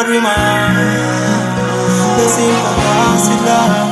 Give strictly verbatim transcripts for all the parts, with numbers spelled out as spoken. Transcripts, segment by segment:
a dreamer. The simple consider.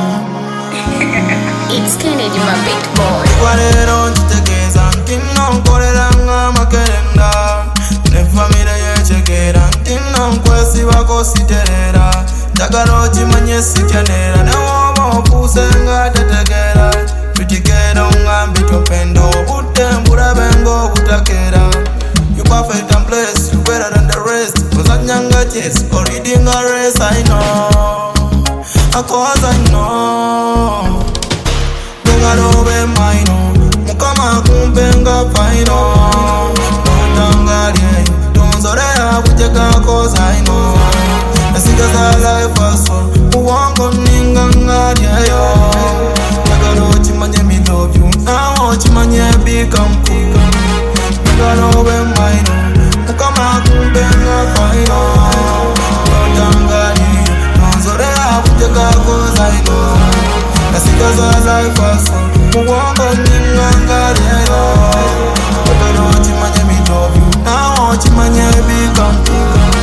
It's Kennedy, my big boy. What don't you take it and think on Corelanga Makerenda? Never made a check it and think on Quesiva Cositera. Tagarochi Manyesi Canera, no more Pusenga Tetagera. Pretty kid on Gambito Pendo, Putem, Burabengo, Butakera. You perfect and blessed, you better than the rest. Cause I'm younger, yes, or reading a race, I know. Of course I know. Bengarobe maino, Mukama kumbenga paino. Tangarie, Tonzorea, Buteka, cause I know. The singers are life as well. Who won't go Ninganga, yo. Tagarochi Manye, love you. Now, Chimanye become cool. Bengarobe maino, Mukama kumbenga paino. Tangarie, Tonzorea, Buteka, cause I know. The singers are life as well. Who won't go Ninganga, yo. Tagarochi Manye, love you. Now, Chimanye become cool.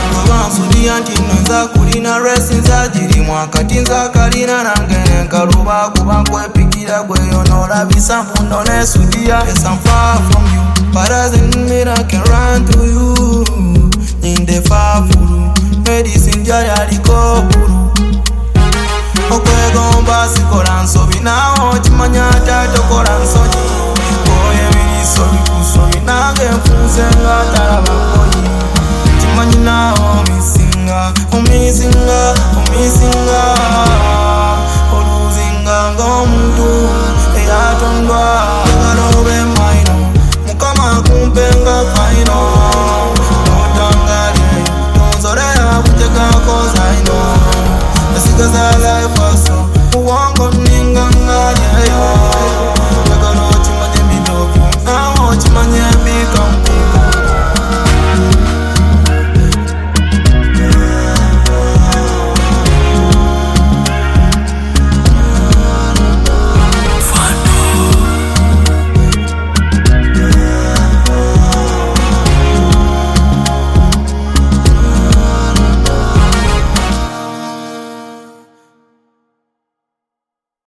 Nza kulina resi nza jiri mwakati nza kalina nange nkaluba kuba nkwepikira gweyonola bisambu ndone sudia. Yes, I'm far from you, but doesn't mean I can run to you. Ninde fafuru, medicine jaya liko buru. Okwegomba sikola nsobi naho chimanya tato kola nsonyi. Oye miniso bikusobi nange mfunze nga talaba nkonyi. Chimanya naho misinga, umisinga, umisinga.